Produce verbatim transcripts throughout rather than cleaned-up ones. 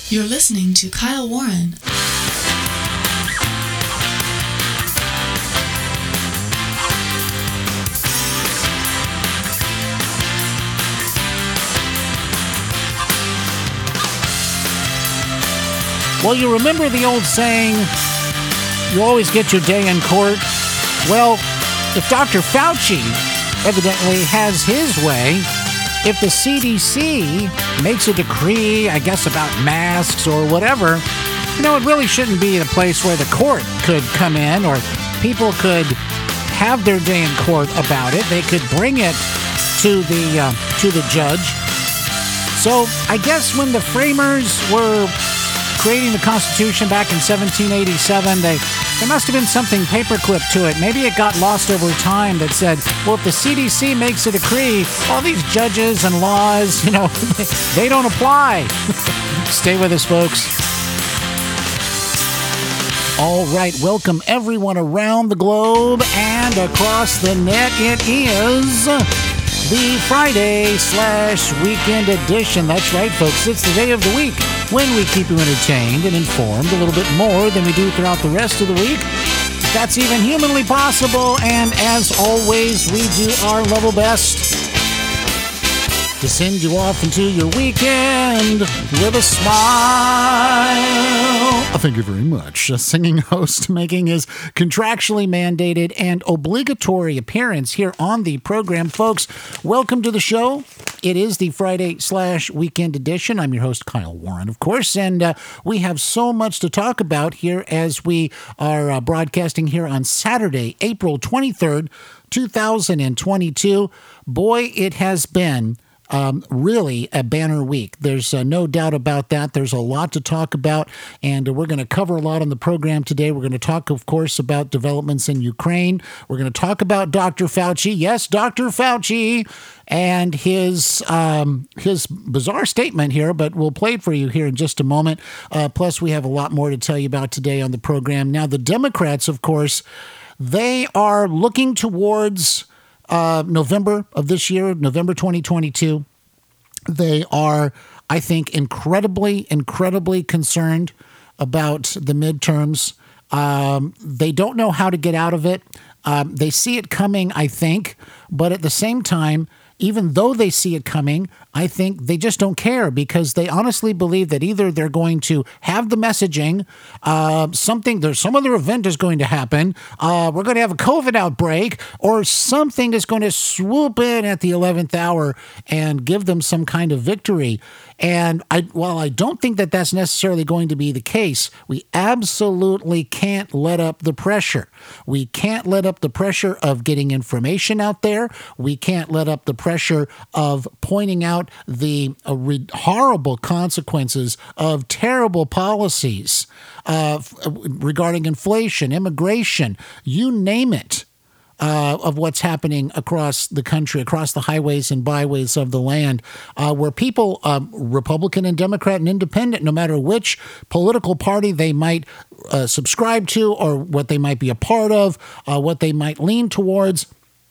You're listening to Kyle Warren. Well, you remember the old saying, you always get your day in court? Well, if Doctor Fauci evidently has his way, if the C D C makes a decree, I guess, about masks or whatever, you know, it really shouldn't be a place where the court could come in or people could have their day in court about it. They could bring it to the uh, to the judge. So I guess when the framers were creating the Constitution back in seventeen eighty-seven, they there must have been something paperclip to it. Maybe it got lost over time that said, well, if the C D C makes a decree, all these judges and laws, you know, they don't apply. Stay with us, folks. All right, welcome everyone around the globe and across the net. It is the Friday slash weekend edition. That's right, folks. It's the day of the week when we keep you entertained and informed a little bit more than we do throughout the rest of the week. That's even humanly possible. And as always, we do our level best to send you off into your weekend with a smile. Thank you very much. A singing host making his contractually mandated and obligatory appearance here on the program. Folks, welcome to the show. It is the Friday slash weekend edition. I'm your host, Kyle Warren, of course, and uh, we have so much to talk about here as we are uh, broadcasting here on Saturday, April twenty-third, two thousand twenty-two. Boy, it has been Um, really a banner week. There's uh, no doubt about that. There's a lot to talk about, and uh, we're going to cover a lot on the program today. We're going to talk, of course, about developments in Ukraine. We're going to talk about Doctor Fauci. Yes, Doctor Fauci and his um, his bizarre statement here, but we'll play it for you here in just a moment. Uh, plus, we have a lot more to tell you about today on the program. Now, the Democrats, of course, they are looking towards Uh, November of this year, November twenty twenty-two. They are, I think, incredibly, incredibly concerned about the midterms. Um, they don't know how to get out of it. Um, they see it coming, I think, but at the same time, even though they see it coming, I think they just don't care because they honestly believe that either they're going to have the messaging, uh, something, there's some other event is going to happen, uh, we're going to have a COVID outbreak, or something is going to swoop in at the eleventh hour and give them some kind of victory. And I, while I don't think that that's necessarily going to be the case, we absolutely can't let up the pressure. We can't let up the pressure of getting information out there. We can't let up the pressure of pointing out the uh, re- horrible consequences of terrible policies uh, regarding inflation, immigration, you name it. Uh, of what's happening across the country, across the highways and byways of the land, uh, where people, um, Republican and Democrat and Independent, no matter which political party they might uh, subscribe to or what they might be a part of, uh, what they might lean towards,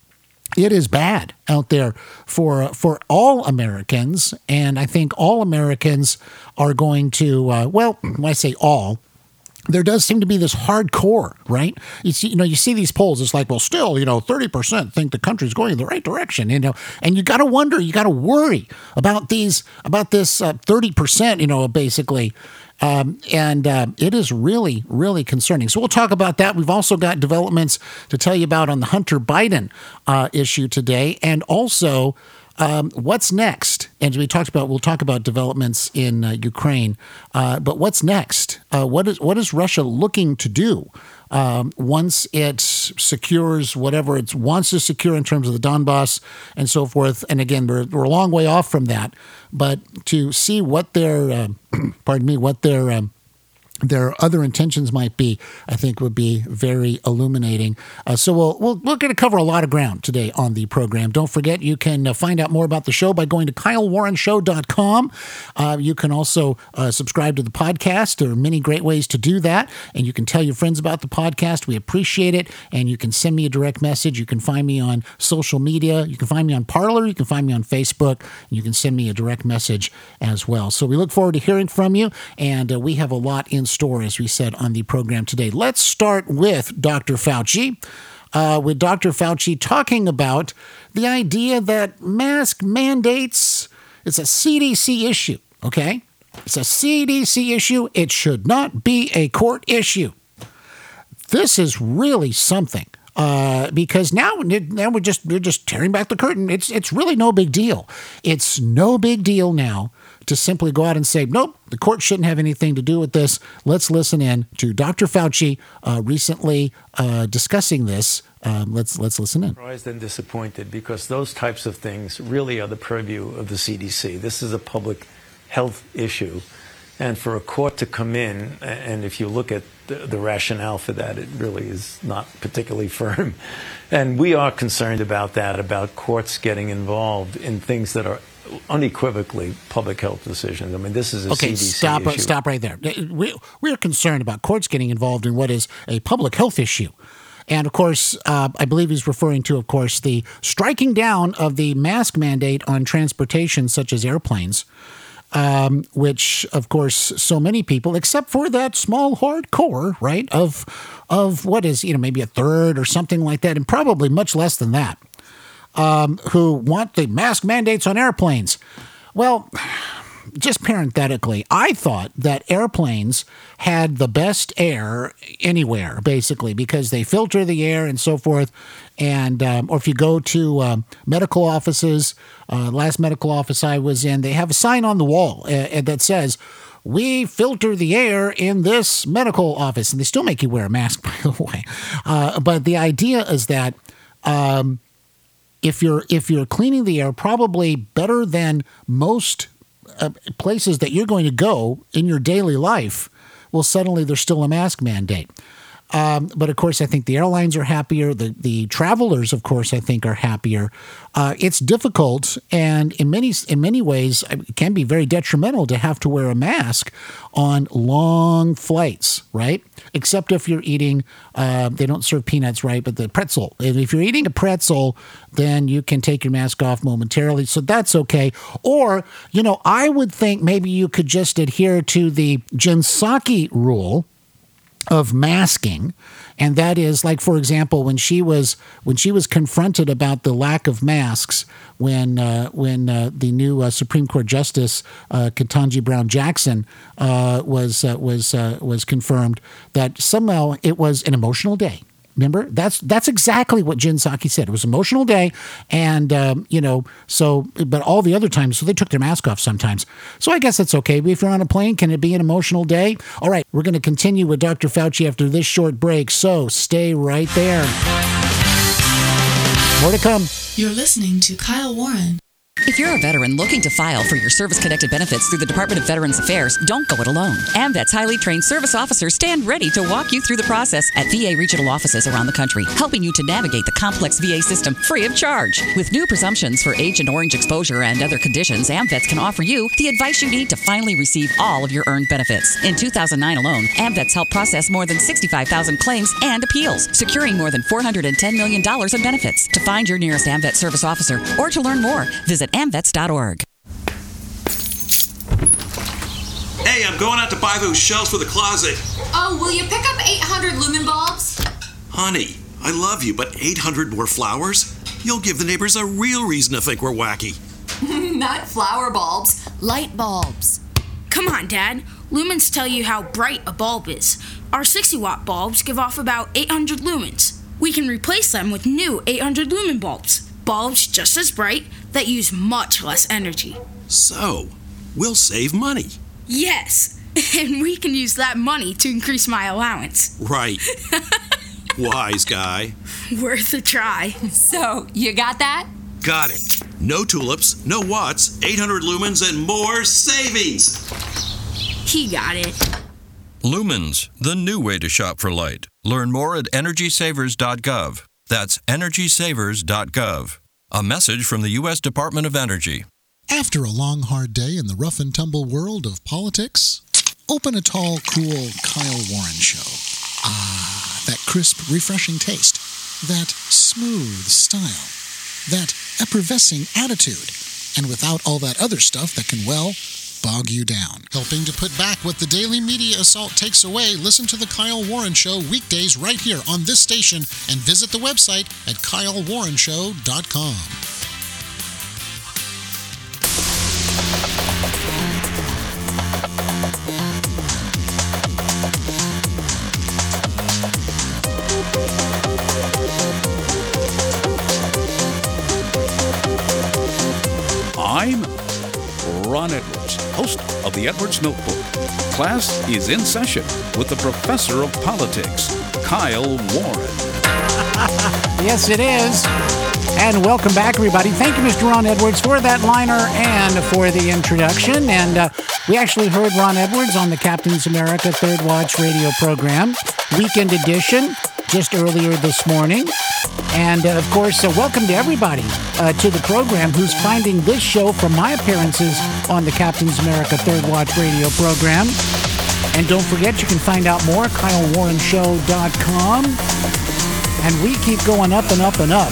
it is bad out there for for all Americans. And I think all Americans are going to, uh, well, when I say all, there does seem to be this hardcore, right? You see, you know, you see these polls. It's like, well, still, you know, thirty percent think the country's going in the right direction, you know, and you got to wonder, you got to worry about these, about this uh, thirty percent, you know, basically. Um, and uh, it is really, really concerning. So we'll talk about that. We've also got developments to tell you about on the Hunter Biden uh, issue today, and also Um, what's next? And we talked about, we'll talk about developments in uh, Ukraine, uh, but what's next? Uh, what is what is Russia looking to do um, once it secures whatever it wants to secure in terms of the Donbass and so forth? And again, we're, we're a long way off from that, but to see what their, uh, pardon me, what their um, their other intentions might be, I think would be very illuminating. Uh, so we'll, we'll, we're going to cover a lot of ground today on the program. Don't forget, you can uh, find out more about the show by going to kyle warren show dot com. Uh, you can also uh, subscribe to the podcast. There are many great ways to do that. And you can tell your friends about the podcast. We appreciate it. And you can send me a direct message. You can find me on social media. You can find me on Parler. You can find me on Facebook. You can send me a direct message as well. So we look forward to hearing from you. And uh, we have a lot in store, as we said on the program today. Let's start with Doctor Fauci, uh, with Doctor Fauci talking about the idea that mask mandates is a C D C issue, okay? It's a C D C issue. It should not be a court issue. This is really something. Uh, because now, now we're just we're just tearing back the curtain. It's it's really no big deal. It's no big deal now to simply go out and say, nope, the court shouldn't have anything to do with this. Let's listen in to Doctor Fauci uh, recently uh, discussing this. Um, let's let's listen in. Surprised and disappointed because those types of things really are the purview of the C D C. This is a public health issue. And for a court to come in, and if you look at the, the rationale for that, it really is not particularly firm. And we are concerned about that, about courts getting involved in things that are unequivocally public health decisions. I mean, this is a okay, C D C stop, issue. Stop right there. We, we're concerned about courts getting involved in what is a public health issue. And, of course, uh, I believe he's referring to, of course, the striking down of the mask mandate on transportation, such as airplanes. Um, which, of course, so many people, except for that small hardcore, right, of of what is, you know, maybe a third or something like that, and probably much less than that, um, who want the mask mandates on airplanes. Well, just parenthetically, I thought that airplanes had the best air anywhere, basically, because they filter the air and so forth. And um, or if you go to um, medical offices, uh, last medical office I was in, they have a sign on the wall uh, that says, "We filter the air in this medical office." And they still make you wear a mask, by the way. Uh, but the idea is that um, if you're if you're cleaning the air, probably better than most uh, places that you're going to go in your daily life, well, suddenly there's still a mask mandate. Um, but, of course, I think the airlines are happier. The the travelers, of course, I think are happier. Uh, it's difficult, and in many in many ways, it can be very detrimental to have to wear a mask on long flights, right? Except if you're eating, uh, they don't serve peanuts, right, but the pretzel. And if you're eating a pretzel, then you can take your mask off momentarily, so that's okay. Or, you know, I would think maybe you could just adhere to the Jen Psaki rule of masking, and that is, like, for example, when she was when she was confronted about the lack of masks when uh, when uh, the new uh, Supreme Court Justice uh, Ketanji Brown Jackson uh, was uh, was uh, was confirmed, that somehow it was an emotional day. Remember, that's that's exactly what Jen Psaki said. It was an emotional day, and um, you know, so but all the other times, so they took their mask off sometimes. So I guess that's okay. But if you're on a plane, can it be an emotional day? All right, we're going to continue with Doctor Fauci after this short break. So stay right there. More to come. You're listening to Kyle Warren. If you're a veteran looking to file for your service-connected benefits through the Department of Veterans Affairs, don't go it alone. AMVET's highly trained service officers stand ready to walk you through the process at V A regional offices around the country, helping you to navigate the complex V A system free of charge. With new presumptions for Agent Orange exposure and other conditions, AMVETS can offer you the advice you need to finally receive all of your earned benefits. In two thousand nine alone, AMVETS helped process more than sixty-five thousand claims and appeals, securing more than four hundred ten million dollars in benefits. To find your nearest AMVET service officer or to learn more, visit amvets dot org. Hey, I'm going out to buy those shelves for the closet. Oh, will you pick up eight hundred lumen bulbs? Honey, I love you, but eight hundred more flowers? You'll give the neighbors a real reason to think we're wacky. Not flower bulbs, light bulbs. Come on, Dad. Lumens tell you how bright a bulb is. Our sixty watt bulbs give off about eight hundred lumens. We can replace them with new eight hundred lumen bulbs. Bulbs just as bright that use much less energy. So, we'll save money. Yes, and we can use that money to increase my allowance. Right. Wise guy. Worth a try. So, you got that? Got it. No tulips, no watts, eight hundred lumens, and more savings. He got it. Lumens, the new way to shop for light. Learn more at energy savers dot gov. That's energy savers dot gov. A message from the U S Department of Energy. After a long, hard day in the rough and tumble world of politics, open a tall, cool Kyle Warren show. Ah, that crisp, refreshing taste. That smooth style. That effervescing attitude. And without all that other stuff that can, well, bog you down. Helping to put back what the daily media assault takes away, listen to The Kyle Warren Show weekdays right here on this station and visit the website at kyle warren show dot com. I'm Ron Edwards, host of the Edwards Notebook. Class is in session with the professor of politics, Kyle Warren. Yes, it is. And welcome back, everybody. Thank you, Mister Ron Edwards, for that liner and for the introduction. And uh, we actually heard Ron Edwards on the Captain's America Third Watch radio program, Weekend Edition, just earlier this morning. And, uh, of course, uh, welcome to everybody uh, to the program who's finding this show from my appearances on the Captain's America Third Watch radio program. And don't forget, you can find out more at kyle warren show dot com. And we keep going up and up and up,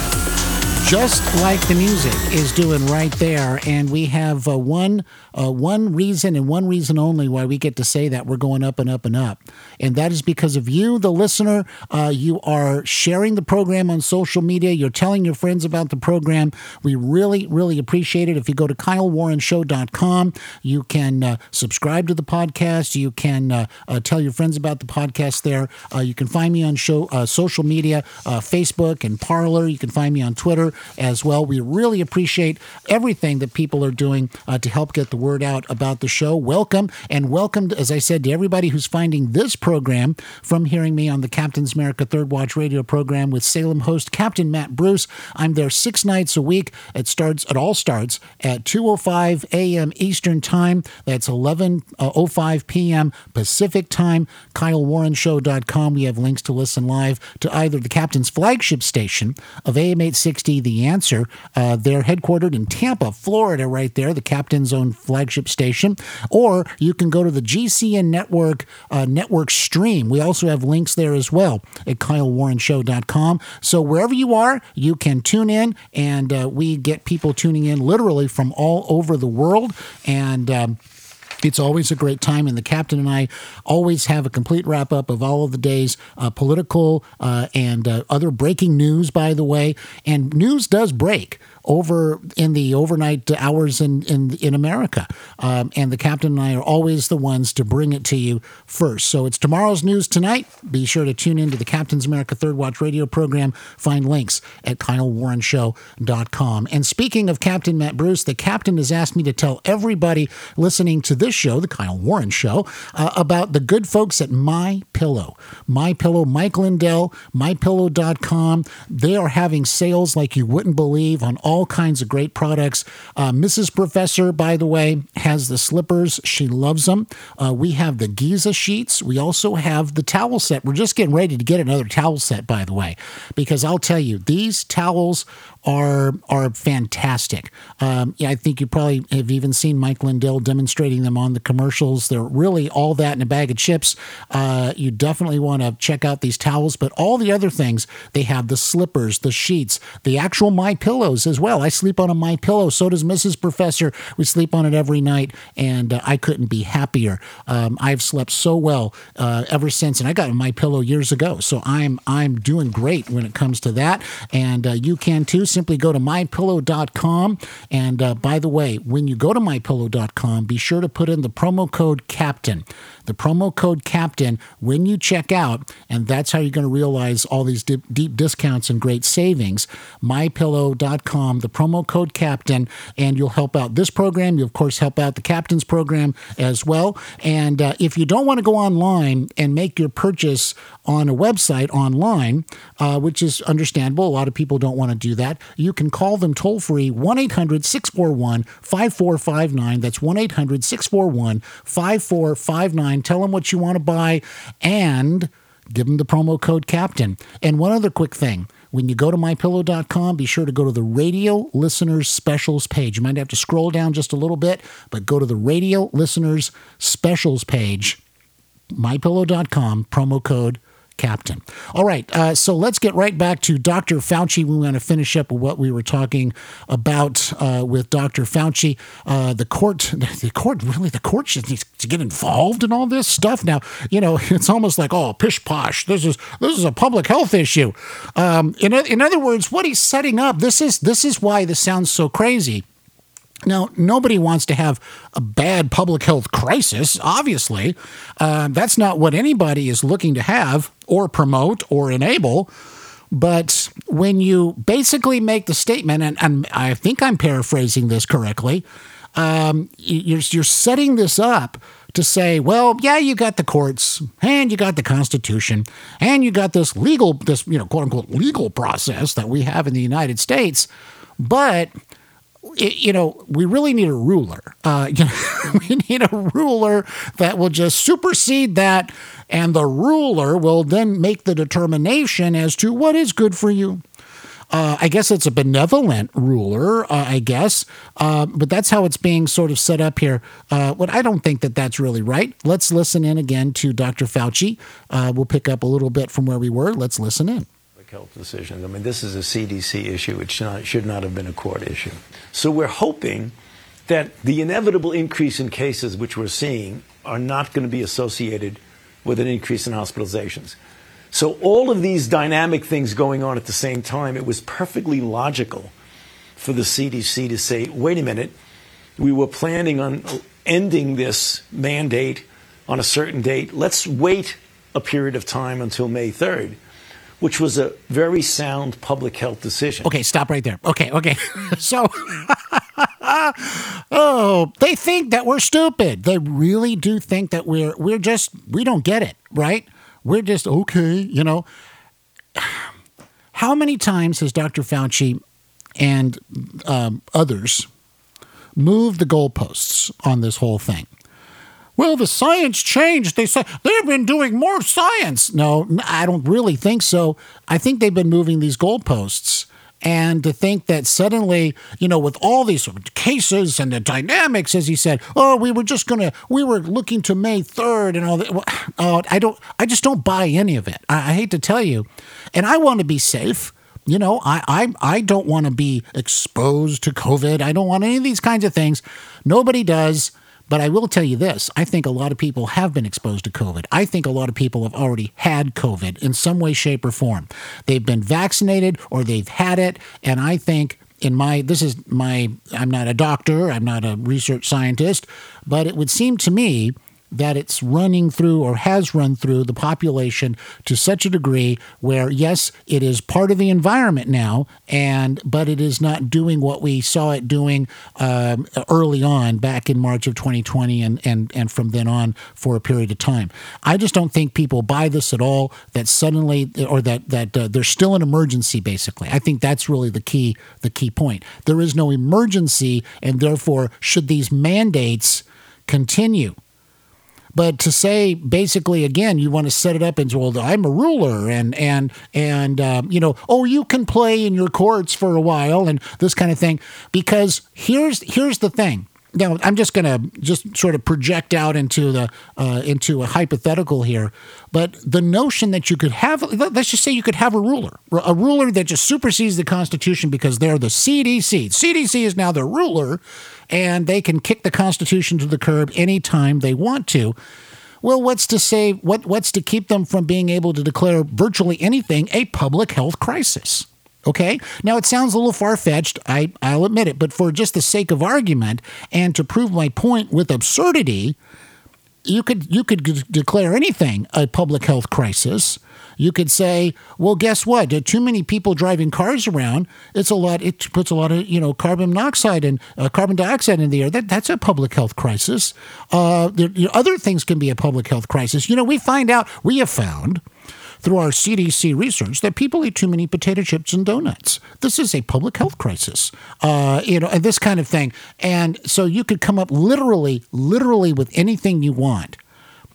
just like the music is doing right there. And we have uh, one uh, one reason and one reason only why we get to say that we're going up and up and up. And that is because of you, the listener. Uh, you are sharing the program on social media. You're telling your friends about the program. We really, really appreciate it. If you go to kyle warren show dot com, you can uh, subscribe to the podcast. You can uh, uh, tell your friends about the podcast there. Uh, you can find me on show uh, social media, uh, Facebook and Parler. You can find me on Twitter as well. We really appreciate everything that people are doing uh, to help get the word out about the show. Welcome, and welcome, as I said, to everybody who's finding this program from hearing me on the Captain's America Third Watch radio program with Salem host Captain Matt Bruce. I'm there six nights a week. It starts, it all starts at two oh five a.m. Eastern Time. That's eleven oh five p.m. Pacific Time. kyle warren show dot com. We have links to listen live to either the Captain's flagship station of A M eight sixty, The Answer. Uh, they're headquartered in Tampa, Florida, right there, the Captain's own flagship station. Or you can go to the G C N Network uh, network stream. We also have links there as well at kyle warren show dot com. So wherever you are, you can tune in, and uh, we get people tuning in literally from all over the world. And um, it's always a great time, and the captain and I always have a complete wrap-up of all of the day's uh, political uh, and uh, other breaking news, by the way. And news does break over in the overnight hours in, in, in America. Um, and the captain and I are always the ones to bring it to you first. So it's tomorrow's news tonight. Be sure to tune into the Captain's America Third Watch radio program. Find links at kyle warren show dot com. And speaking of Captain Matt Bruce, the captain has asked me to tell everybody listening to this show, the Kyle Warren Show, uh, about the good folks at MyPillow. MyPillow, Mike Lindell, my pillow dot com. They are having sales like you wouldn't believe on all all kinds of great products. Uh, Missus Professor, by the way, has the slippers. She loves them. Uh, we have the Giza sheets. We also have the towel set. We're just getting ready to get another towel set, by the way, because I'll tell you, these towels are are fantastic. Um, yeah, I think you probably have even seen Mike Lindell demonstrating them on the commercials. They're really all that in a bag of chips. Uh, you definitely want to check out these towels, but all the other things, they have the slippers, the sheets, the actual My Pillows as well. I sleep on a My Pillow. So does Missus Professor. We sleep on it every night, and uh, I couldn't be happier. Um, I've slept so well uh, ever since, and I got a My Pillow years ago, so I'm I'm doing great when it comes to that, and uh, you can too. Simply go to my pillow dot com, and uh, by the way, when you go to my pillow dot com, be sure to put in the promo code CAPTAIN. The promo code CAPTAIN when you check out, and that's how you're going to realize all these deep, deep discounts and great savings. my pillow dot com, the promo code CAPTAIN, and you'll help out this program. You, of course, help out the Captain's program as well. And uh, if you don't want to go online and make your purchase on a website online, uh, which is understandable, a lot of people don't want to do that, you can call them toll-free, one eight hundred six four one five four five nine. That's one eight hundred six four one five four five nine. line. Tell them what you want to buy and give them the promo code CAPTAIN. And one other quick thing. When you go to my pillow dot com, be sure to go to the Radio Listeners Specials page. You might have to scroll down just a little bit, but go to the Radio Listeners Specials page, my pillow dot com, promo code CAPTAIN. All right, uh, so let's get right back to Doctor Fauci. We want to finish up with what we were talking about uh, with Doctor Fauci. Uh, the court, the court, really, the court should need to get involved in all this stuff. Now, you know, it's almost like, oh, pish posh. This is this is a public health issue. Um, in in other words, what he's setting up. This is this is why this sounds so crazy. Now, nobody wants to have a bad public health crisis, obviously. Uh, that's not what anybody is looking to have or promote or enable. But when you basically make the statement, and, and I think I'm paraphrasing this correctly, um, you're, you're setting this up to say, well, yeah, you got the courts, and you got the Constitution, and you got this legal, this, you know, quote unquote, legal process that we have in the United States, but It, you know, we really need a ruler. Uh, you know, we need a ruler that will just supersede that, and the ruler will then make the determination as to what is good for you. Uh, I guess it's a benevolent ruler, uh, I guess, uh, but that's how it's being sort of set up here. Uh, but I don't think that that's really right. Let's listen in again to Doctor Fauci. Uh, we'll pick up a little bit from where we were. Let's listen in. Health decisions. I mean, this is a C D C issue. It should not, should not have been a court issue. So we're hoping that the inevitable increase in cases which we're seeing are not going to be associated with an increase in hospitalizations. So all of these dynamic things going on at the same time, it was perfectly logical for the C D C to say, wait a minute, we were planning on ending this mandate on a certain date. Let's wait a period of time until May third. Which was a very sound public health decision. Okay, stop right there. Okay, okay. So, oh, they think that we're stupid. They really do think that we're we're just we don't get it, right? We're just okay, you know. How many times has Doctor Fauci and um, others moved the goalposts on this whole thing? Well, the science changed. They say they've been doing more science. No, I don't really think so. I think they've been moving these goalposts. And to think that suddenly, you know, with all these cases and the dynamics, as he said, oh, we were just going to, we were looking to May third and all that. Well, oh, I don't, I just don't buy any of it. I, I hate to tell you. And I want to be safe. You know, I, I, I don't want to be exposed to COVID. I don't want any of these kinds of things. Nobody does. But I will tell you this, I think a lot of people have been exposed to COVID. I think a lot of people have already had COVID in some way, shape, or form. They've been vaccinated or they've had it, and I think in my, this is my, I'm not a doctor, I'm not a research scientist, but it would seem to me that it's running through or has run through the population to such a degree where, yes, it is part of the environment now, and but it is not doing what we saw it doing um, early on back in March of twenty twenty and, and, and from then on for a period of time. I just don't think people buy this at all, that suddenly, or that, that uh, there's still an emergency, basically. I think that's really the key, the key point. There is no emergency, and therefore, should these mandates continue? But to say, basically, again, you want to set it up as, well, I'm a ruler and, and, and um, you know, oh, you can play in your courts for a while and this kind of thing. Because here's here's the thing. Now, I'm just going to just sort of project out into the uh, into a hypothetical here. But the notion that you could have, let's just say you could have a ruler, a ruler that just supersedes the Constitution because they're the C D C. C D C is now the ruler, and they can kick the Constitution to the curb anytime they want to. Well, what's to say, what what's to keep them from being able to declare virtually anything a public health crisis? Okay? Now, it sounds a little far-fetched, I, I'll admit it, but for just the sake of argument and to prove my point with absurdity, you could you could g- declare anything a public health crisis. You could say, well, guess what? There are too many people driving cars around. It's a lot. It puts a lot of, you know, carbon monoxide and uh, carbon dioxide in the air. That that's a public health crisis. Uh, there, you know, other things can be a public health crisis. You know, we find out, we have found through our C D C research that people eat too many potato chips and donuts. This is a public health crisis, uh, you know, and this kind of thing. And so you could come up literally, literally with anything you want.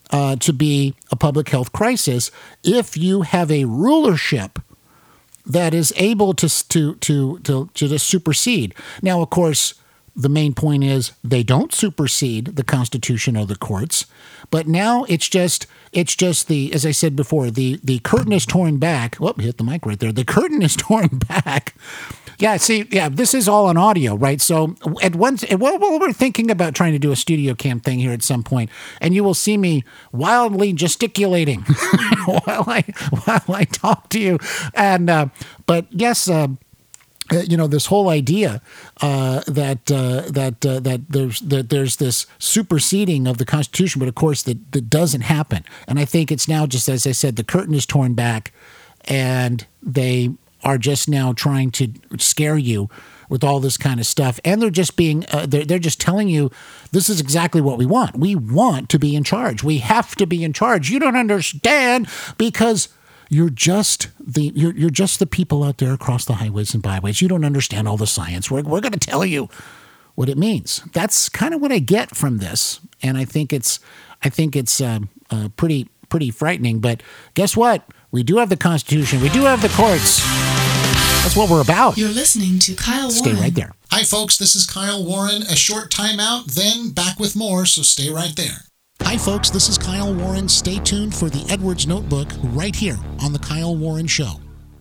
uh, to be a public health crisis if you have a rulership that is able to to to to, to just supersede. Now, of course, the main point is they don't supersede the Constitution or the courts, but now it's just it's just the, as I said before, the the curtain is torn back. Whoop, hit the mic right there. The curtain is torn back. Yeah, see, yeah, this is all on audio, right? So at once, well, we're thinking about trying to do a studio cam thing here at some point, and you will see me wildly gesticulating while I while I talk to you. And uh, but yes. Uh, You know, this whole idea uh, that uh, that uh, that there's that there's this superseding of the Constitution, but of course that, that doesn't happen. And I think it's now just, as I said, the curtain is torn back, and they are just now trying to scare you with all this kind of stuff. And they're just being uh, they're they're just telling you this is exactly what we want. We want to be in charge. We have to be in charge. You don't understand because You're just the you're you're just the people out there across the highways and byways. You don't understand all the science. We're we're going to tell you what it means. That's kind of what I get from this, and I think it's I think it's uh, uh, pretty pretty frightening. But guess what? We do have the Constitution. We do have the courts. That's what we're about. You're listening to Kyle Stay Warren. right there. Hi, folks. This is Kyle Warren. A short timeout, then back with more. So stay right there. Hi, folks. This is Kyle Warren. Stay tuned for the Edwards Notebook right here on The Kyle Warren Show.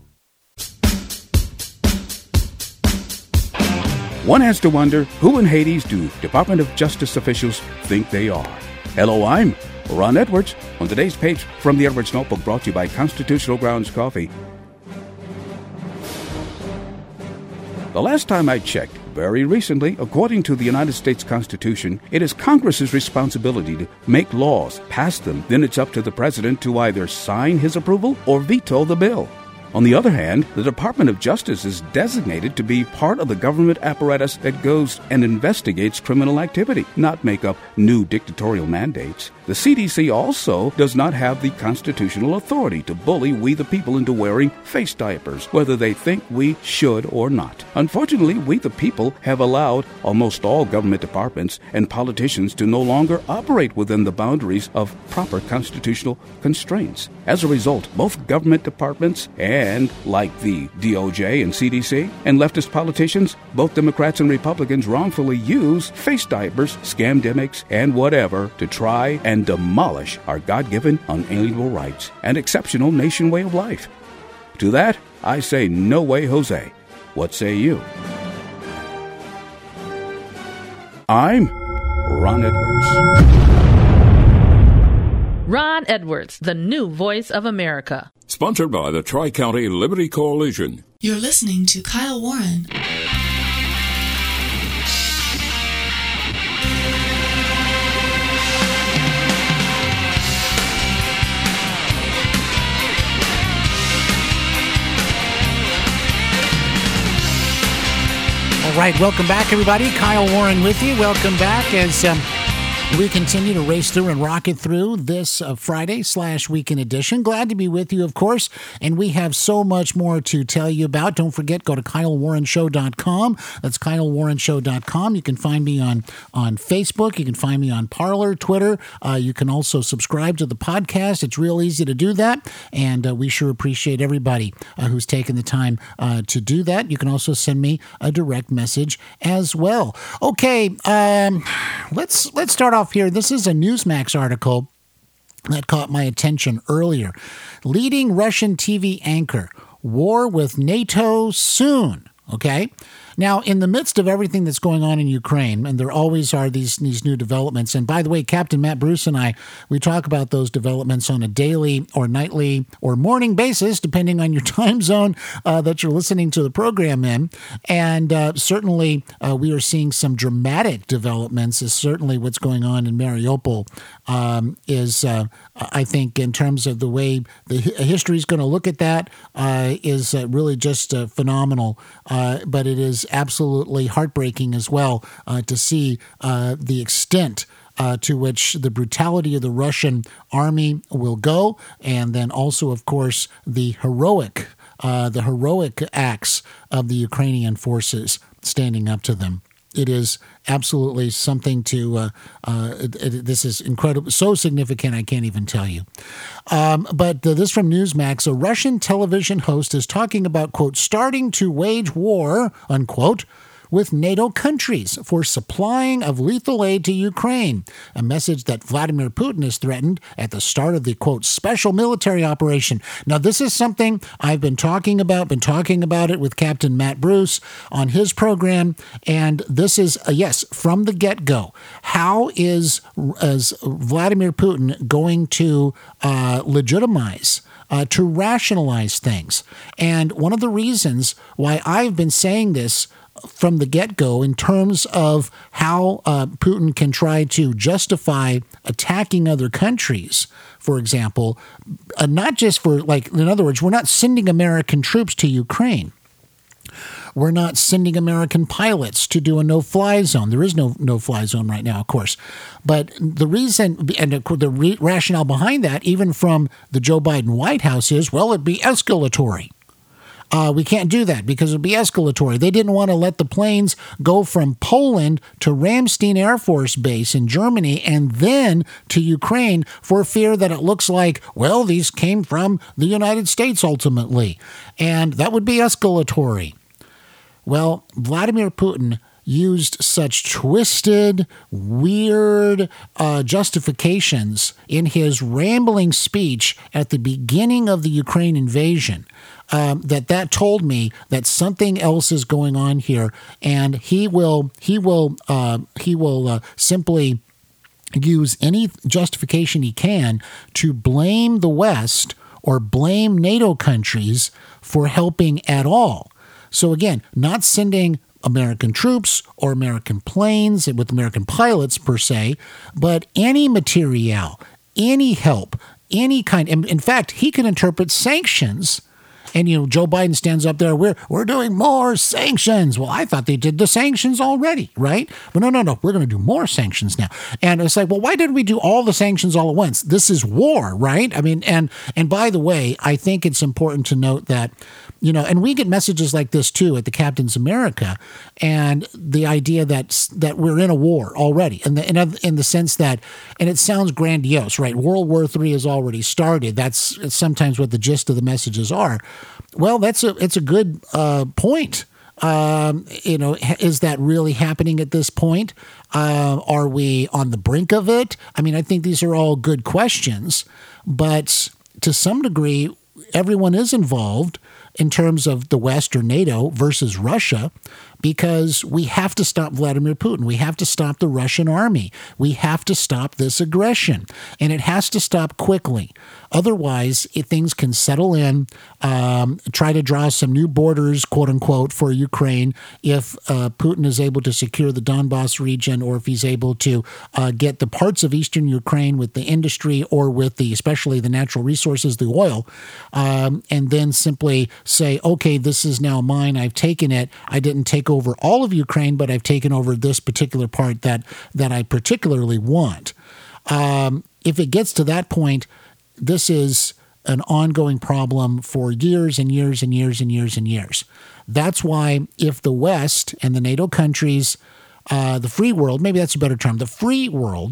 One has to wonder, who in Hades do Department of Justice officials think they are? Hello, I'm Ron Edwards. On today's page from the Edwards Notebook, brought to you by Constitutional Grounds Coffee. The last time I checked, very recently, according to the United States Constitution, it is Congress's responsibility to make laws, pass them, then it's up to the president to either sign his approval or veto the bill. On the other hand, the Department of Justice is designated to be part of the government apparatus that goes and investigates criminal activity, not make up new dictatorial mandates. The C D C also does not have the constitutional authority to bully we the people into wearing face diapers, whether they think we should or not. Unfortunately, we the people have allowed almost all government departments and politicians to no longer operate within the boundaries of proper constitutional constraints. As a result, both government departments and, like the D O J and C D C, and leftist politicians, both Democrats and Republicans wrongfully use face diapers, scamdemics, and whatever to try and demolish our God-given unalienable rights and exceptional nation way of life. To that, I say no way, Jose. What say you? I'm Ron Edwards. Ron Edwards, the new voice of America. Sponsored by the Tri-County Liberty Coalition. You're listening to Kyle Warren. All right, welcome back, everybody. Kyle Warren with you. Welcome back as um, we continue to race through and rocket through this uh, Friday slash weekend edition. Glad to be with you, of course, and we have so much more to tell you about. Don't forget, go to Kyle Warren Show dot com. That's Kyle Warren Show dot com. You can find me on, on Facebook. You can find me on Parler, Twitter. Uh, you can also subscribe to the podcast. It's real easy to do that, and uh, we sure appreciate everybody uh, who's taken the time uh, to do that. You can also send me a direct message as well. Okay, um, let's let's start off here. This is a Newsmax article that caught my attention earlier. Leading Russian T V anchor, war with NATO soon. Okay. Now, in the midst of everything that's going on in Ukraine, and there always are these, these new developments, and by the way, Captain Matt Bruce and I, we talk about those developments on a daily or nightly or morning basis, depending on your time zone uh, that you're listening to the program in. And uh, certainly, uh, we are seeing some dramatic developments, is certainly what's going on in Mariupol um, is, uh, I think, in terms of the way the history is going to look at that, uh, is uh, really just uh, phenomenal. Uh, but it is absolutely heartbreaking as well uh, to see uh, the extent uh, to which the brutality of the Russian army will go, and then also, of course, the heroic, uh, the heroic acts of the Ukrainian forces standing up to them. It is absolutely something to, uh, uh, it, it, this is incredible, so significant I can't even tell you. Um, but uh, this from Newsmax, a Russian television host is talking about, quote, starting to wage war, unquote, with NATO countries for supplying of lethal aid to Ukraine, a message that Vladimir Putin has threatened at the start of the, quote, special military operation. Now, this is something I've been talking about, been talking about it with Captain Matt Bruce on his program, and this is, uh, yes, from the get-go. How is, is Vladimir Putin going to uh, legitimize Uh, to rationalize things? And one of the reasons why I've been saying this from the get-go in terms of how uh, Putin can try to justify attacking other countries, for example, uh, not just for, like, in other words, we're not sending American troops to Ukraine. We're not sending American pilots to do a no-fly zone. There is no no-fly zone right now, of course. But the reason and the re- rationale behind that, even from the Joe Biden White House, is, well, it'd be escalatory. Uh, we can't do that because it would be escalatory. They didn't want to let the planes go from Poland to Ramstein Air Force Base in Germany and then to Ukraine for fear that it looks like, well, these came from the United States ultimately. And that would be escalatory. Well, Vladimir Putin used such twisted, weird uh, justifications in his rambling speech at the beginning of the Ukraine invasion um, that that told me that something else is going on here, and he will he will uh, he will uh, simply use any justification he can to blame the West or blame NATO countries for helping at all. So again, not sending American troops or American planes with American pilots per se, but any material, any help, any kind. In, in fact, he can interpret sanctions. And, you know, Joe Biden stands up there, we're we're doing more sanctions. Well, I thought they did the sanctions already, right? But no, no, no, we're going to do more sanctions now. And it's like, well, why didn't we do all the sanctions all at once? This is war, right? I mean, and and by the way, I think it's important to note that, you know, and we get messages like this too at the Captain's America, and the idea that that we're in a war already, in the in, in the sense that, and it sounds grandiose, right? World War Three has already started. That's sometimes what the gist of the messages are. Well, that's a it's a good uh, point. Um, you know, is that really happening at this point? Uh, are we on the brink of it? I mean, I think these are all good questions, but to some degree, everyone is involved in terms of the West or NATO versus Russia, because we have to stop Vladimir Putin. We have to stop the Russian army. We have to stop this aggression, and it has to stop quickly. Otherwise, if things can settle in, um, try to draw some new borders, quote unquote, for Ukraine. If uh, Putin is able to secure the Donbass region, or if he's able to uh, get the parts of eastern Ukraine with the industry or with the, especially the natural resources, the oil, um, and then simply say, okay, this is now mine. I've taken it. I didn't take over all of Ukraine, but I've taken over this particular part that that I particularly want. Um, if it gets to that point, this is an ongoing problem for years and years and years and years and years. That's why if the West and the NATO countries, uh, the free world, maybe that's a better term, the free world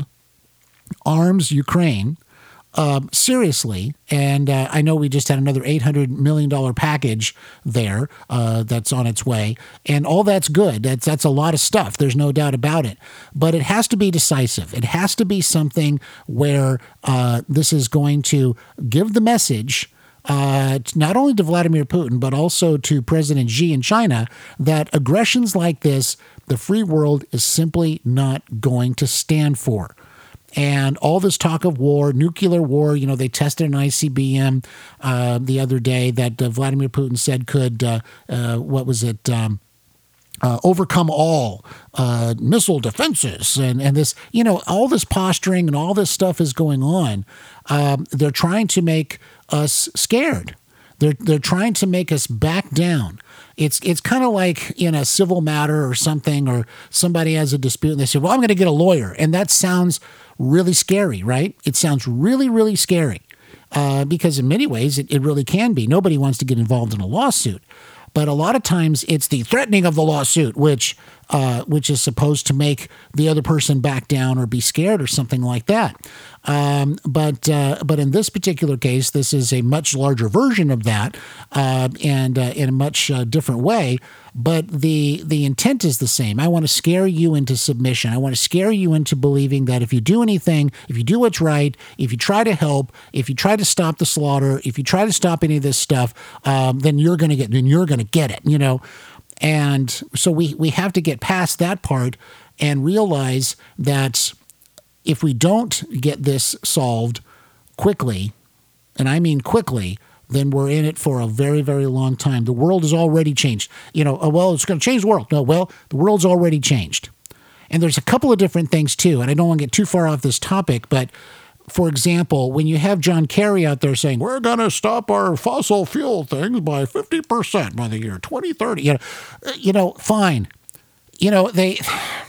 arms Ukraine uh, seriously, and uh, I know we just had another eight hundred million dollars package there uh, that's on its way, and all that's good. That's, that's a lot of stuff. There's no doubt about it. But it has to be decisive. It has to be something where uh, this is going to give the message Uh, not only to Vladimir Putin, but also to President Xi in China, that aggressions like this, the free world is simply not going to stand for. And all this talk of war, nuclear war, you know, they tested an I C B M uh, the other day that uh, Vladimir Putin said could, uh, uh, what was it, um, Uh, overcome all uh, missile defenses, and, and this, you know, all this posturing and all this stuff is going on. Um, they're trying to make us scared. They're they're trying to make us back down. It's it's kind of like in a civil matter or something, or somebody has a dispute and they say, "Well, I'm going to get a lawyer," and that sounds really scary, right? It sounds really really scary uh, because in many ways it, it really can be. Nobody wants to get involved in a lawsuit. But a lot of times it's the threatening of the lawsuit, which uh, which is supposed to make the other person back down or be scared or something like that. Um, but uh, but in this particular case, this is a much larger version of that, uh, and uh, in a much uh, different way. But the the intent is the same. I want to scare you into submission. I want to scare you into believing that if you do anything, if you do what's right, if you try to help, if you try to stop the slaughter, if you try to stop any of this stuff, um, then you're going to get then you're going to get it. You know, and so we we have to get past that part and realize that if we don't get this solved quickly, and I mean quickly, then we're in it for a very, very long time. The world has already changed. You know, oh, well, it's going to change the world. No, well, the world's already changed. And there's a couple of different things, too, and I don't want to get too far off this topic, but for example, when you have John Kerry out there saying, we're going to stop our fossil fuel things by fifty percent by the year twenty thirty, you know, you know, fine. You know, they...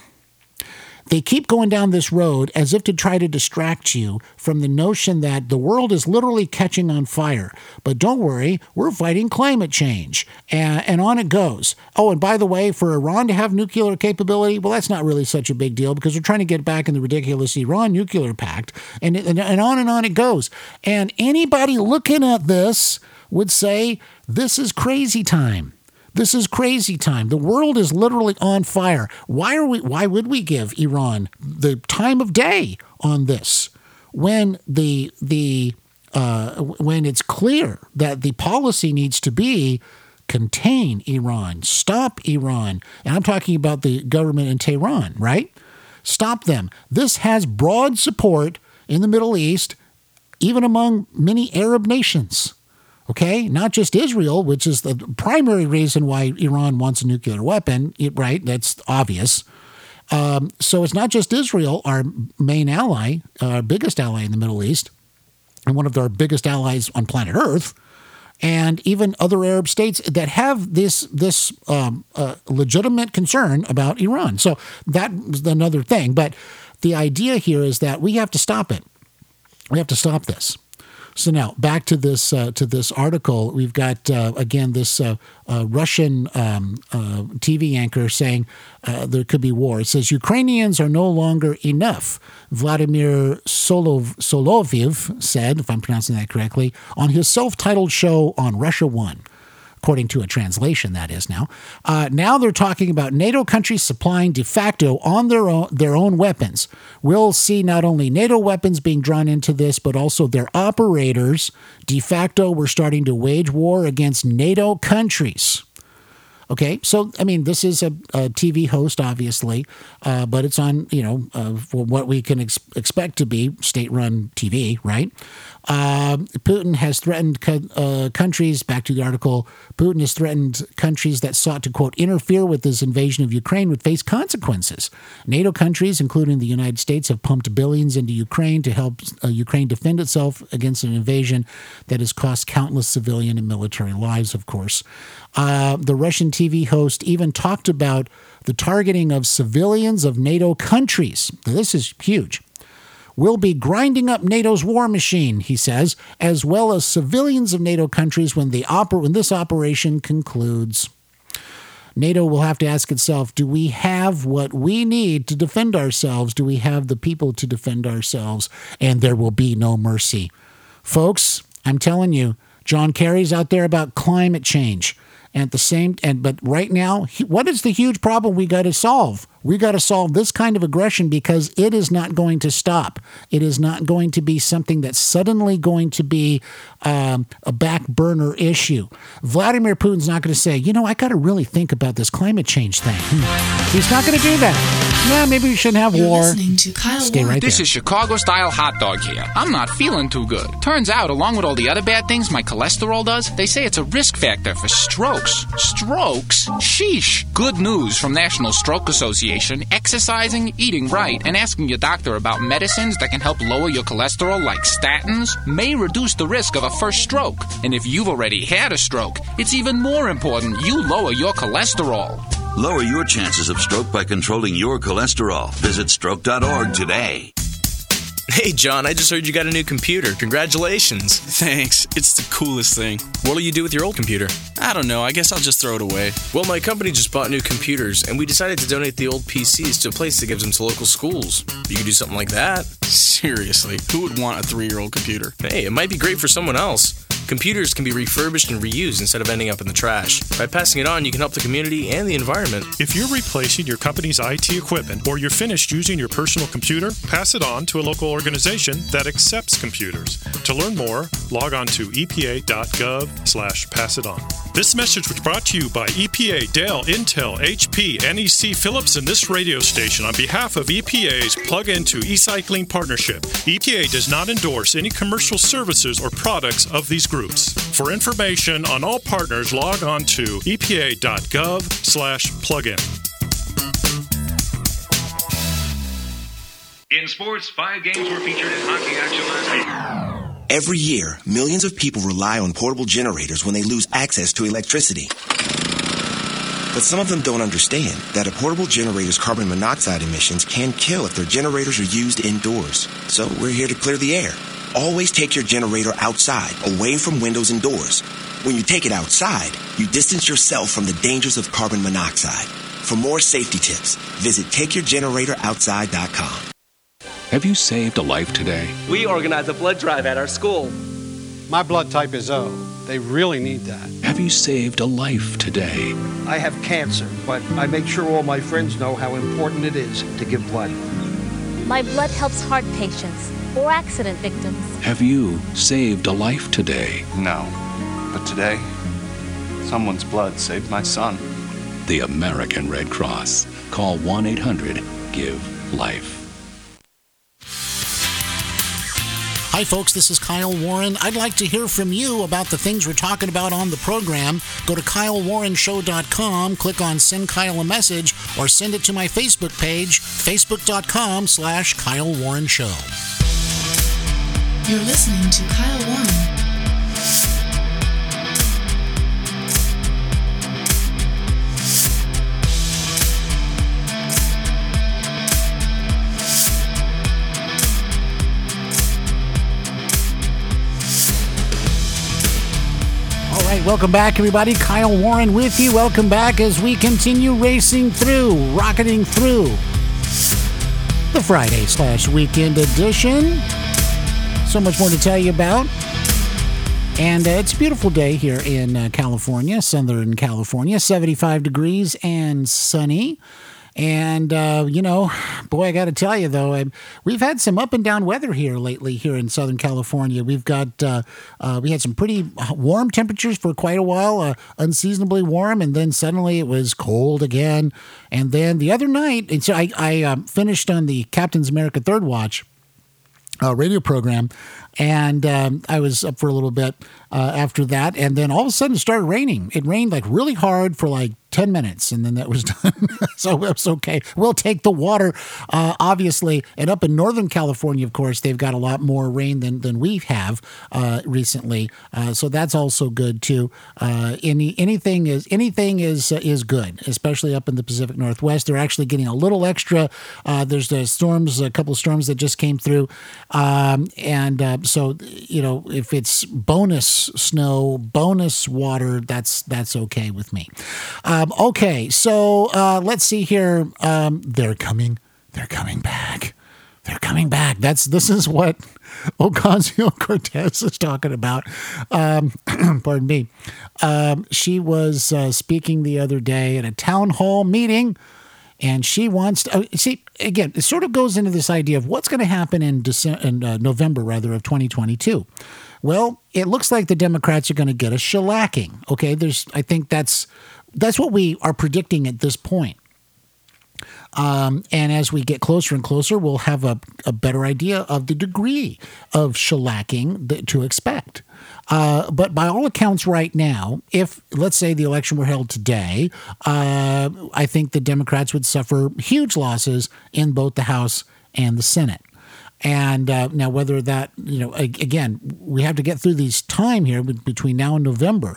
They keep going down this road as if to try to distract you from the notion that the world is literally catching on fire. But don't worry, we're fighting climate change. And, and on it goes. Oh, and by the way, for Iran to have nuclear capability, well, that's not really such a big deal because they're trying to get back in the ridiculous Iran nuclear pact. And, and, and on and on it goes. And anybody looking at this would say, this is crazy time. This is crazy time. The world is literally on fire. Why are we? Why would we give Iran the time of day on this when the the uh, when it's clear that the policy needs to be contain Iran, stop Iran, and I'm talking about the government in Tehran, right? Stop them. This has broad support in the Middle East, even among many Arab nations. Okay, not just Israel, which is the primary reason why Iran wants a nuclear weapon, right? That's obvious. Um, so it's not just Israel, our main ally, our biggest ally in the Middle East, and one of our biggest allies on planet Earth, and even other Arab states that have this this um, uh, legitimate concern about Iran. So that's another thing. But the idea here is that we have to stop it. We have to stop this. So now back to this uh, to this article. We've got uh, again this uh, uh, Russian um, uh, T V anchor saying uh, there could be war. It says Ukrainians are no longer enough. Vladimir Solov- Soloviev said, if I'm pronouncing that correctly, on his self-titled show on Russia One. According to a translation, that is now. Uh, now they're talking about NATO countries supplying de facto on their own, their own weapons. We'll see not only NATO weapons being drawn into this, but also their operators. De facto, we're starting to wage war against NATO countries. Okay, so, I mean, this is a, a T V host, obviously, uh, but it's on, you know, uh, for what we can ex- expect to be state-run T V, right? Uh, Putin has threatened co- uh, countries, back to the article, Putin has threatened countries that sought to, quote, interfere with his invasion of Ukraine would face consequences. NATO countries, including the United States, have pumped billions into Ukraine to help uh, Ukraine defend itself against an invasion that has cost countless civilian and military lives, of course. Uh, the Russian T V host even talked about the targeting of civilians of NATO countries. Now, this is huge. We'll be grinding up NATO's war machine, he says, as well as civilians of NATO countries when the oper- when this operation concludes. NATO will have to ask itself, do we have what we need to defend ourselves? Do we have the people to defend ourselves? And there will be no mercy. Folks, I'm telling you, John Kerry's out there about climate change. And at the same, and but right now, he, what is the huge problem we got to solve? We got to solve this kind of aggression because it is not going to stop. It is not going to be something that's suddenly going to be um, a back burner issue. Vladimir Putin's not going to say, you know, I got to really think about this climate change thing. Hmm. He's not going to do that. Yeah, maybe we shouldn't have You're war. Listening to Kyle Stay right This there. is Chicago-style hot dog here. I'm not feeling too good. Turns out, along with all the other bad things my cholesterol does, they say it's a risk factor for strokes. Strokes? Sheesh. Good news from National Stroke Association. Exercising, eating right, and asking your doctor about medicines that can help lower your cholesterol like statins may reduce the risk of a first stroke. And if you've already had a stroke, it's even more important you lower your cholesterol. Lower your chances of stroke by controlling your cholesterol. Visit stroke dot org today. Hey, John, I just heard you got a new computer. Congratulations. Thanks. It's the coolest thing. What'll you do with your old computer? I don't know. I guess I'll just throw it away. Well, my company just bought new computers, and we decided to donate the old P Cs to a place that gives them to local schools. You could do something like that. Seriously, who would want a three-year-old computer? Hey, it might be great for someone else. Computers can be refurbished and reused instead of ending up in the trash. By passing it on, you can help the community and the environment. If you're replacing your company's I T equipment or you're finished using your personal computer, pass it on to a local organization that accepts computers. To learn more, log on to E P A dot gov slash pass it on. This message was brought to you by E P A, Dell, Intel, H P, N E C, Philips, and this radio station on behalf of E P A's Plug Into E-Cycling Partnership. E P A does not endorse any commercial services or products of these groups. For information on all partners, log on to E P A dot gov slash plugin. In sports, five games were featured in hockey action last week. Every year, millions of people rely on portable generators when they lose access to electricity. But some of them don't understand that a portable generator's carbon monoxide emissions can kill if their generators are used indoors. So we're here to clear the air. Always take your generator outside, away from windows and doors. When you take it outside, you distance yourself from the dangers of carbon monoxide. For more safety tips, visit take your generator outside dot com. Have you saved a life today? We organize a blood drive at our school. My blood type is O. They really need that. Have you saved a life today? I have cancer, but I make sure all my friends know how important it is to give blood. My blood helps heart patients or accident victims. Have you saved a life today? No. But today, someone's blood saved my son. The American Red Cross. Call one eight hundred give life. Hi, folks. This is Kyle Warren. I'd like to hear from you about the things we're talking about on the program. Go to kyle warren show dot com, click on Send Kyle a Message, or send it to my Facebook page, facebook dot com slash Kyle Warren Show. You're listening to Kyle Warren. All right, welcome back, everybody. Kyle Warren with you. Welcome back as we continue racing through, rocketing through the Friday slash weekend edition. So much more to tell you about. And uh, it's a beautiful day here in uh, California, Southern California, seventy-five degrees and sunny. And, uh, you know, boy, I got to tell you, though, I, we've had some up and down weather here lately here in Southern California. We've got, uh, uh, we had some pretty warm temperatures for quite a while, uh, unseasonably warm, and then suddenly it was cold again. And then the other night, and so I, I um, finished on the Captain's America Third Watch uh, radio program, and um, I was up for a little bit uh, after that, and then all of a sudden it started raining. It rained like really hard for like ten minutes, and then that was done. So it's okay. We'll take the water, uh, obviously. And up in Northern California, of course, they've got a lot more rain than, than we have uh, recently. Uh, so that's also good too. Uh, any anything is anything is uh, is good, especially up in the Pacific Northwest. They're actually getting a little extra. Uh, there's the storms, a couple of storms that just came through, um, and uh, so you know if it's bonus snow, bonus water, that's that's okay with me. Um, okay, so uh, let's see here. Um, they're coming. They're coming back. They're coming back. That's this is what Ocasio-Cortez is talking about. Um, pardon me. Um, she was uh, speaking the other day at a town hall meeting, and she wants to uh, see again. It sort of goes into this idea of what's going to happen in December, in uh, November rather of twenty twenty-two. Well, it looks like the Democrats are going to get a shellacking. Okay, there's. I think that's. That's what we are predicting at this point. Um, and as we get closer and closer, we'll have a, a better idea of the degree of shellacking that, to expect. Uh, but by all accounts right now, if, let's say, the election were held today, uh, I think the Democrats would suffer huge losses in both the House and the Senate. And uh, now whether that, you know, again, we have to get through this time here between now and November.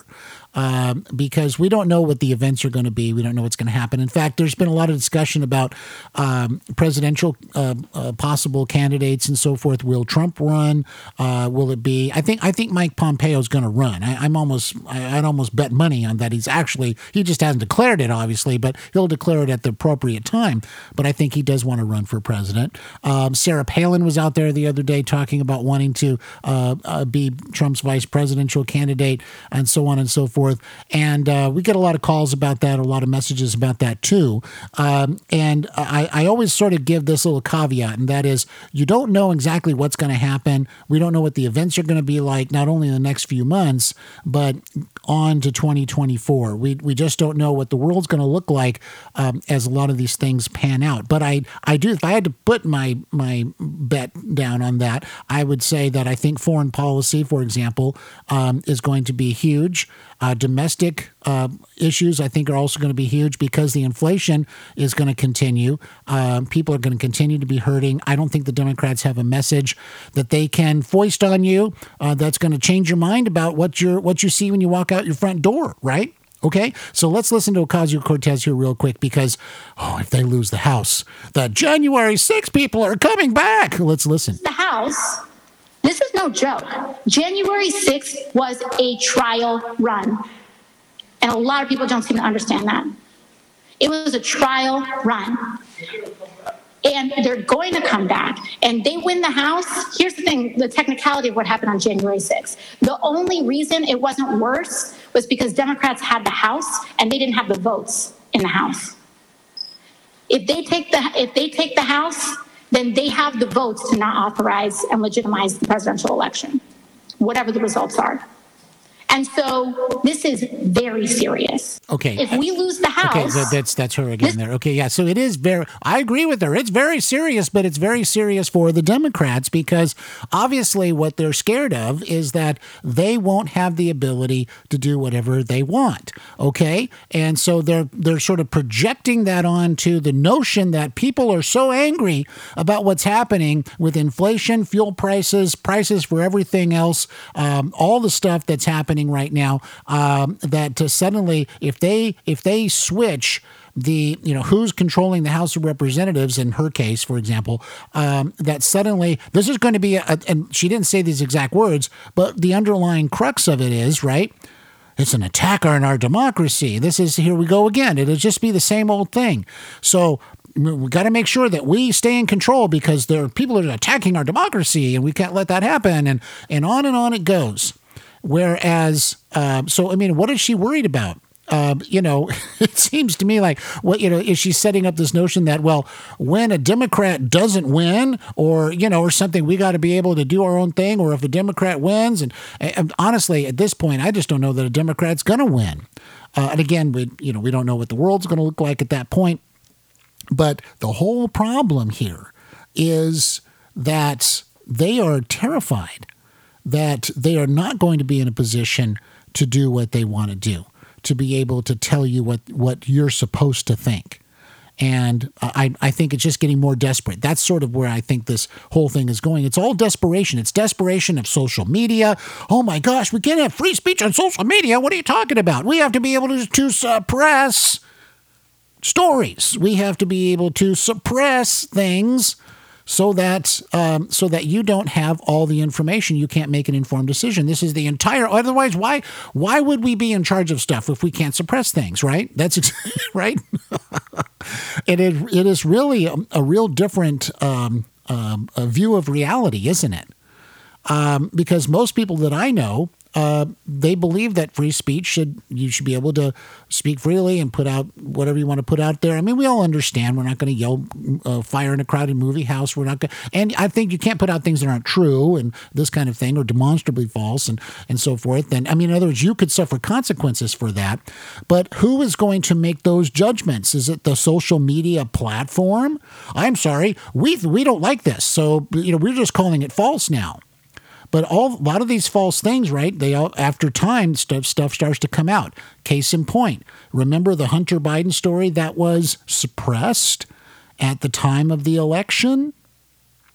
um, because we don't know what the events are going to be. We don't know what's going to happen. In fact, there's been a lot of discussion about um, presidential uh, uh, possible candidates and so forth. Will Trump run? Uh, will it be? I think I think Mike Pompeo is going to run. I, I'm almost I, I'd almost bet money on that. He's actually he just hasn't declared it, obviously, but he'll declare it at the appropriate time. But I think he does want to run for president. Um, Sarah Palin was out there the other day talking about wanting to uh, uh, be Trump's vice presidential candidate and so on and so forth. And uh, we get a lot of calls about that, a lot of messages about that too. Um, and I, I always sort of give this little caveat, and that is you don't know exactly what's going to happen. We don't know what the events are going to be like, not only in the next few months, but on to twenty twenty-four. We we just don't know what the world's going to look like um, as a lot of these things pan out. But I I do, if I had to put my my bet down on that, I would say that I think foreign policy, for example, um, is going to be huge. Uh, domestic uh, issues, I think, are also going to be huge because the inflation is going to continue. Uh, people are going to continue to be hurting. I don't think the Democrats have a message that they can foist on you uh, that's going to change your mind about what you what you see when you walk out your front door, right? Okay, so let's listen to Ocasio-Cortez here real quick because, oh, if they lose the House, the January sixth people are coming back. Let's listen. The House, this is no joke. January sixth was a trial run. And a lot of people don't seem to understand that. It was a trial run. And they're going to come back. And they win the House. Here's the thing, the technicality of what happened on January sixth. The only reason it wasn't worse was because Democrats had the House and they didn't have the votes in the House. If they take the if they take the House, then they have the votes to not authorize and legitimize the presidential election, whatever the results are. And so this is very serious. Okay. If we lose the House... Okay, so that's that's her again there. Okay, yeah, so it is very... I agree with her. It's very serious, but it's very serious for the Democrats because obviously what they're scared of is that they won't have the ability to do whatever they want, okay? And so they're they're sort of projecting that onto the notion that people are so angry about what's happening with inflation, fuel prices, prices for everything else, um, all the stuff that's happening right now, um, that uh, suddenly if they if they switch the, you know, who's controlling the House of Representatives in her case, for example, um, that suddenly this is going to be, a, and she didn't say these exact words, but the underlying crux of it is, right, it's an attack on our democracy. This is, here we go again. It'll just be the same old thing. So we got to make sure that we stay in control because there are people that are attacking our democracy and we can't let that happen. And, and on and on it goes. Whereas, uh, so, I mean, what is she worried about? Um, you know, it seems to me like, what, you know, is she setting up this notion that, well, when a Democrat doesn't win or, you know, or something, we got to be able to do our own thing, or if a Democrat wins. And, and honestly, at this point, I just don't know that a Democrat's going to win. Uh, and again, we, you know, we don't know what the world's going to look like at that point. But the whole problem here is that they are terrified that they are not going to be in a position to do what they want to do, to be able to tell you what, what you're supposed to think. And I, I think it's just getting more desperate. That's sort of where I think this whole thing is going. It's all desperation. It's desperation of social media. Oh my gosh, we can't have free speech on social media. What are you talking about? We have to be able to, to suppress stories. We have to be able to suppress things so that um, so that you don't have all the information. You can't make an informed decision. This is the entire. Otherwise, why why would we be in charge of stuff if we can't suppress things? Right? That's right. it is it is really a, a real different um, um, a view of reality, isn't it? Um, because most people that I know, uh, they believe that free speech should, you should be able to speak freely and put out whatever you want to put out there. I mean, we all understand we're not going to yell uh, fire in a crowded movie house. We're not going, and I think you can't put out things that aren't true and this kind of thing, or demonstrably false and, and so forth. And I mean, in other words, you could suffer consequences for that. But who is going to make those judgments? Is it the social media platform? I'm sorry, we we don't like this, so you know we're just calling it false now. But all, a lot of these false things, right, they all, after time, stuff, stuff starts to come out. Case in point, remember the Hunter Biden story that was suppressed at the time of the election?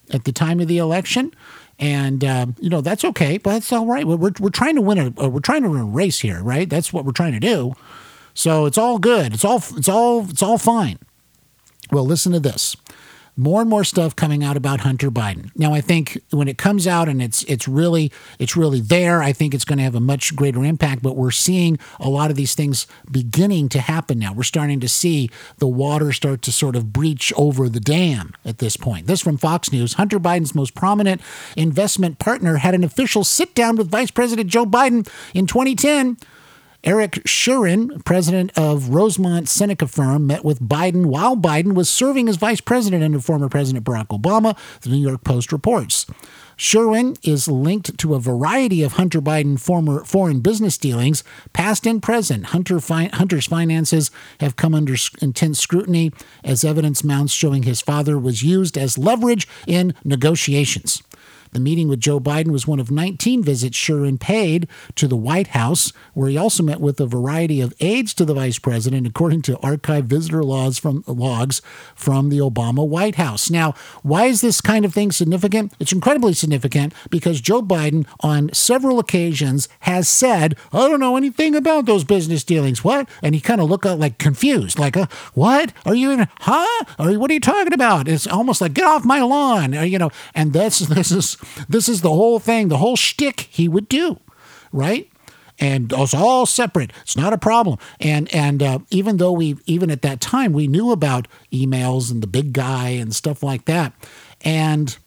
at the time of the election. And, uh, you know, that's okay, but that's all right. We're, we're, we're trying to win a, uh, we're trying to win a race here, right? That's what we're trying to do. So it's all good. It's all, it's all, it's all fine. Well, listen to this. More and more stuff coming out about Hunter Biden. Now, I think when it comes out and it's it's really it's really there, I think it's going to have a much greater impact. But we're seeing a lot of these things beginning to happen now. We're starting to see the water start to sort of breach over the dam at this point. This from Fox News. Hunter Biden's most prominent investment partner had an official sit down with Vice President Joe Biden in twenty ten. Eric Schurin, president of Rosemont Seneca firm, met with Biden while Biden was serving as vice president under former President Barack Obama, the New York Post reports. Schurin is linked to a variety of Hunter Biden former foreign business dealings, past and present. Hunter fi- Hunter's finances have come under intense scrutiny as evidence mounts showing his father was used as leverage in negotiations. The meeting with Joe Biden was one of nineteen visits Schurin paid to the White House, where he also met with a variety of aides to the vice president, according to archived visitor logs from logs from the Obama White House. Now, why is this kind of thing significant? It's incredibly significant because Joe Biden, on several occasions, has said, "I don't know anything about those business dealings." What? And he kind of looked like confused, like, uh, "What? Are you in? Huh? Or what are you talking about?" It's almost like, "Get off my lawn," uh, you know. And that's this is. This is the whole thing, the whole shtick he would do, right? And it's all separate. It's not a problem. And and uh, even though we, even at that time, we knew about emails and the big guy and stuff like that. And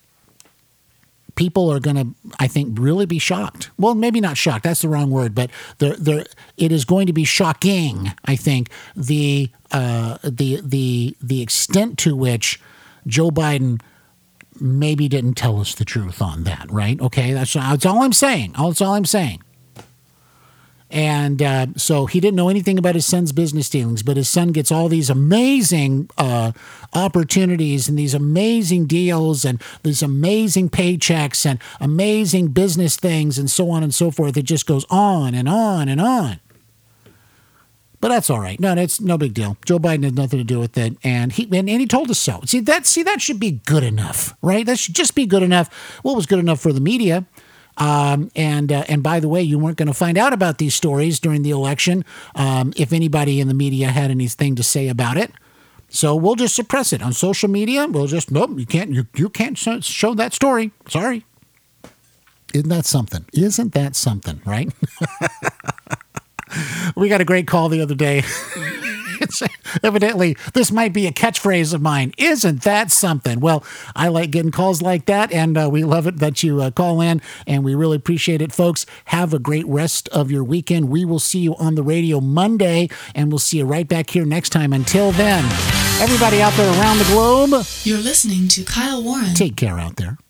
people are going to, I think, really be shocked. Well, maybe not shocked. That's the wrong word. But they're, they're, it is going to be shocking, I think, the uh, the the the extent to which Joe Biden maybe didn't tell us the truth on that, right? Okay, that's, that's all I'm saying. That's all I'm saying. And uh, so he didn't know anything about his son's business dealings, but his son gets all these amazing uh, opportunities and these amazing deals and these amazing paychecks and amazing business things and so on and so forth. It just goes on and on and on. But that's all right. No, it's no big deal. Joe Biden had nothing to do with it, and he and, and he told us so. See that? See that should be good enough, right? That should just be good enough. What was good enough for the media? Um, and uh, and by the way, you weren't going to find out about these stories during the election um, if anybody in the media had anything to say about it. So we'll just suppress it on social media. We'll just nope. You can't. You you can't show that story. Sorry. Isn't that something? Isn't that something? Right. We got a great call the other day. It's, evidently, this might be a catchphrase of mine. Isn't that something? Well, I like getting calls like that, and uh, we love it that you uh, call in, and we really appreciate it, folks. Have a great rest of your weekend. We will see you on the radio Monday, and we'll see you right back here next time. Until then, everybody out there around the globe, you're listening to Kyle Warren. Take care out there.